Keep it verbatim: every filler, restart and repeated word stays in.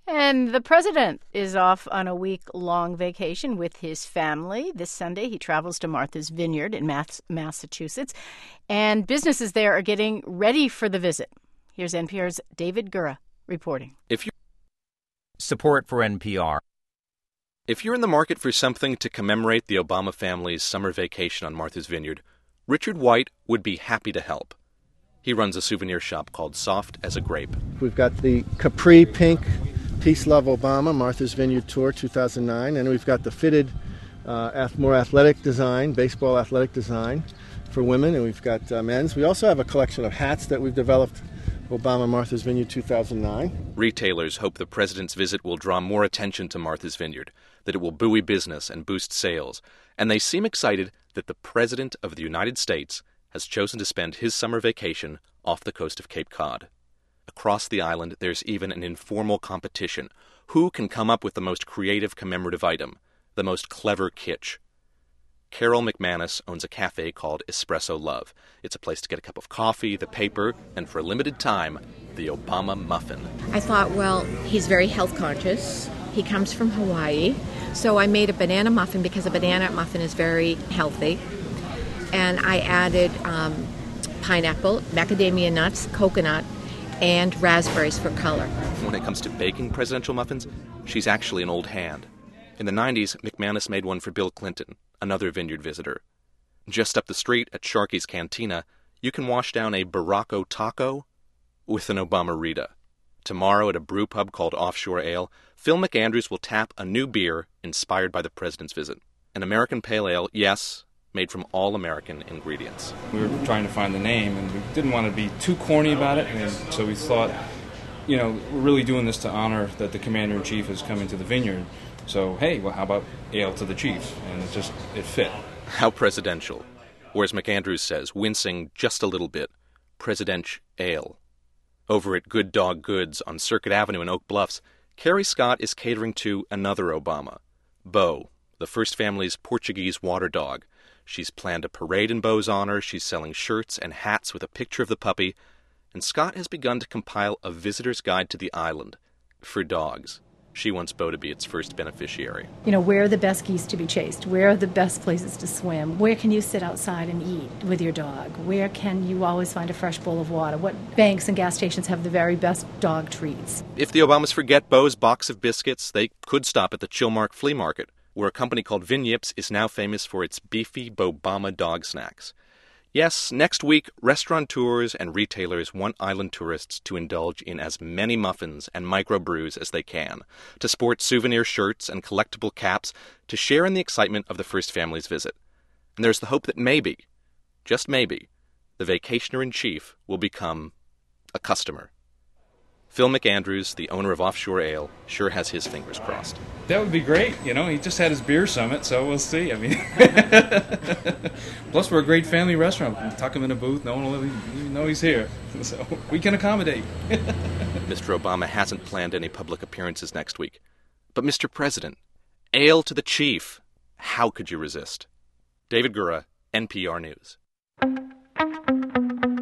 And the president is off on a week-long vacation with his family. This Sunday, he travels to Martha's Vineyard in Mass- Massachusetts, and businesses there are getting ready for the visit. Here's N P R's David Gura reporting. If you Support for N P R. If you're in the market for something to commemorate the Obama family's summer vacation on Martha's Vineyard, Richard White would be happy to help. He runs a souvenir shop called Soft as a Grape. We've got the Capri Pink Peace Love Obama Martha's Vineyard Tour two thousand nine, and we've got the fitted, uh, more athletic design, baseball athletic design for women, and we've got uh, men's. We also have a collection of hats that we've developed, Obama Martha's Vineyard two thousand nine. Retailers hope the president's visit will draw more attention to Martha's Vineyard, that it will buoy business and boost sales, and they seem excited that the President of the United States has chosen to spend his summer vacation off the coast of Cape Cod. Across the island, there's even an informal competition. Who can come up with the most creative commemorative item, the most clever kitsch? Carol McManus owns a cafe called Espresso Love. It's a place to get a cup of coffee, the paper, and for a limited time, the Obama muffin. I thought, well, he's very health conscious. He comes from Hawaii. So I made a banana muffin because a banana muffin is very healthy. And I added um, pineapple, macadamia nuts, coconut, and raspberries for color. When it comes to baking presidential muffins, she's actually an old hand. In the nineties, McManus made one for Bill Clinton, another vineyard visitor. Just up the street at Sharky's Cantina, you can wash down a Baracco taco with an Obama Rita. Tomorrow at a brew pub called Offshore Ale, Phil McAndrews will tap a new beer inspired by the president's visit. An American pale ale, yes, made from all-American ingredients. We were trying to find the name, and we didn't want to be too corny about it, and so we thought, you know, we're really doing this to honor that the Commander-in-Chief is coming to the vineyard. So, hey, well, how about Ale to the Chief? And it just, it fit. How presidential. Or as McAndrews says, wincing just a little bit, Presidential Ale. Over at Good Dog Goods on Circuit Avenue in Oak Bluffs, Carrie Scott is catering to another Obama, Bo, the first family's Portuguese water dog. She's planned a parade in Bo's honor, she's selling shirts and hats with a picture of the puppy, and Scott has begun to compile a visitor's guide to the island for dogs. She wants Bo to be its first beneficiary. You know, where are the best geese to be chased? Where are the best places to swim? Where can you sit outside and eat with your dog? Where can you always find a fresh bowl of water? What banks and gas stations have the very best dog treats? If the Obamas forget Bo's box of biscuits, they could stop at the Chilmark Flea Market, where a company called Vin Yips is now famous for its beefy Bobama dog snacks. Yes, next week, restaurateurs and retailers want island tourists to indulge in as many muffins and microbrews as they can, to sport souvenir shirts and collectible caps, to share in the excitement of the first family's visit. And there's the hope that maybe, just maybe, the vacationer-in-chief will become a customer. Phil McAndrews, the owner of Offshore Ale, sure has his fingers crossed. That would be great. You know, he just had his beer summit, so we'll see. I mean, plus we're a great family restaurant. We tuck him in a booth. No one will even know he's here. So we can accommodate. Mister Obama hasn't planned any public appearances next week. But Mister President, Ale to the Chief, how could you resist? David Gura, N P R News.